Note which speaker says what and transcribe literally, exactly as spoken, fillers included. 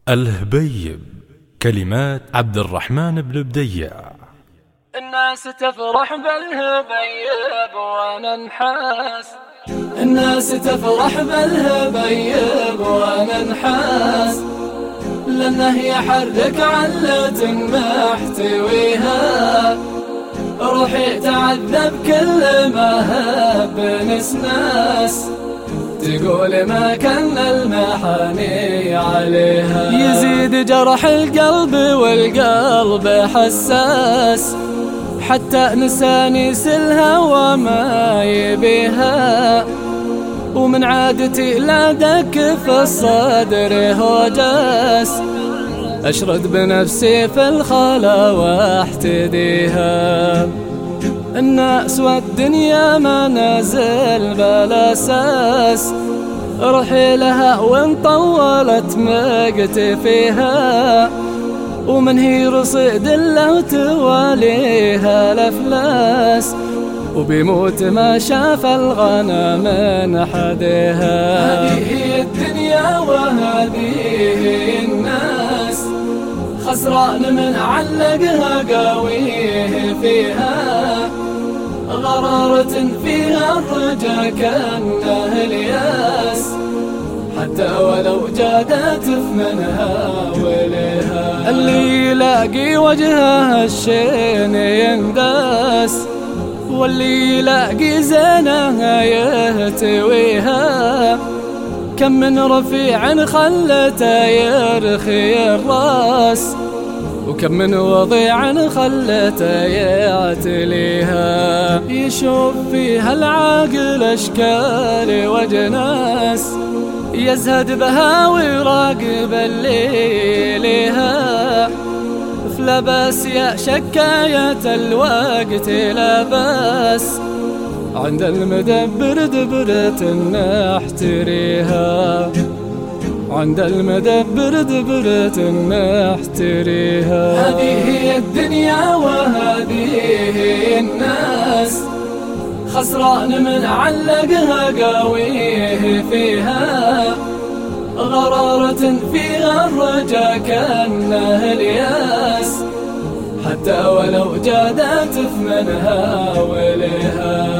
Speaker 1: الهبيب. كلمات عبد الرحمن بن بديع.
Speaker 2: الناس تفرح بالهبيب وانا انحاس، الناس تفرح بالهبيب وانا انحاس، لانه يحرك علة محتويها، روحي تعذب كل ما هب نسناس، تقول ما كان المحاني عليها. يزيد جرح القلب والقلب حساس، حتى نساني سلها وما يبيها، ومن عادتي لا دك في الصدر هوجاس، أشرد بنفسي في الخلا واحتديها. الناس والدنيا منازل بلا أساس، روحي لها وان طولت مقتي فيها، ومن هي رصيد له تواليها الأفلاس، وبيموت ما شاف الغنى من حديها. هذه هي الدنيا وهذه هي الناس، خسران من علقها قاويه فيها، غرارة فيها الرجا كأنه الياس، حتى ولو جادت في منها وليها. اللي يلاقي وجهها الشين ينداس، واللي يلاقي زينها يهتويها، كم من رفيع خلته يرخي الراس، وكم من وضيع خلته يعتليها. يشوف فيها العاقل أشكال وجناس، يزهد بها ويراقب الليلها، في لباس يا شكاية الوقت لباس، عند المدبر دبرة نحتريها، عند المدبر دبرة نحتريها. هذه هي الدنيا وهذه هي الناس، خسران من علقها قاويه فيها، غرارة فيها الرجا كأنه الياس، حتى ولو جادت في منها وليها.